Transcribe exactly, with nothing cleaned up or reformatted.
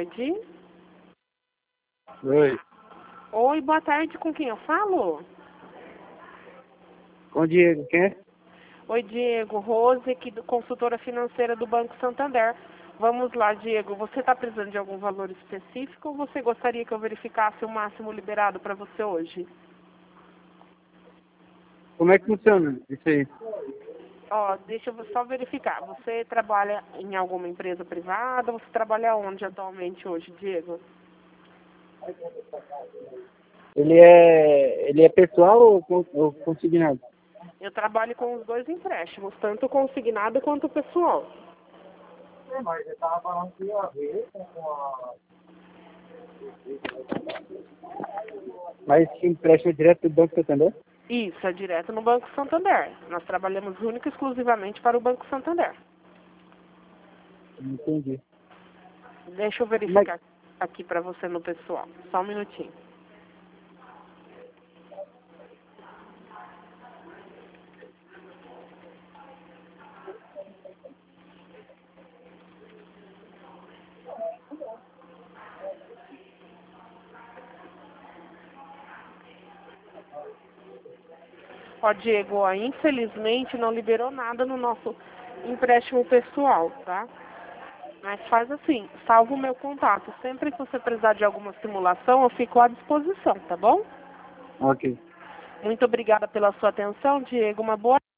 tarde. Oi. Oi, boa tarde. Com quem eu falo? Com o Diego, quem é? Oi, Diego. Rose, aqui do consultora financeira do Banco Santander. Vamos lá, Diego. Você está precisando de algum valor específico ou você gostaria que eu verificasse o máximo liberado para você hoje? Como é que funciona isso aí? Ó, deixa eu só verificar. Você trabalha em alguma empresa privada ou você trabalha onde atualmente hoje, Diego? Ele é, ele é pessoal ou, con- ou consignado? Eu trabalho com os dois empréstimos, tanto consignado quanto pessoal. Mas esse empréstimo é direto do Banco Santander? Isso, é direto no Banco Santander. Nós trabalhamos única e exclusivamente para o Banco Santander. Entendi. Deixa eu Mas, verificar aqui para você no pessoal. Só um minutinho. Ó, Diego, ó, infelizmente não liberou nada no nosso empréstimo pessoal, tá? Mas faz assim, salva o meu contato. Sempre que você precisar de alguma simulação, eu fico à disposição, tá bom? ok. Muito obrigada pela sua atenção, Diego. Uma boa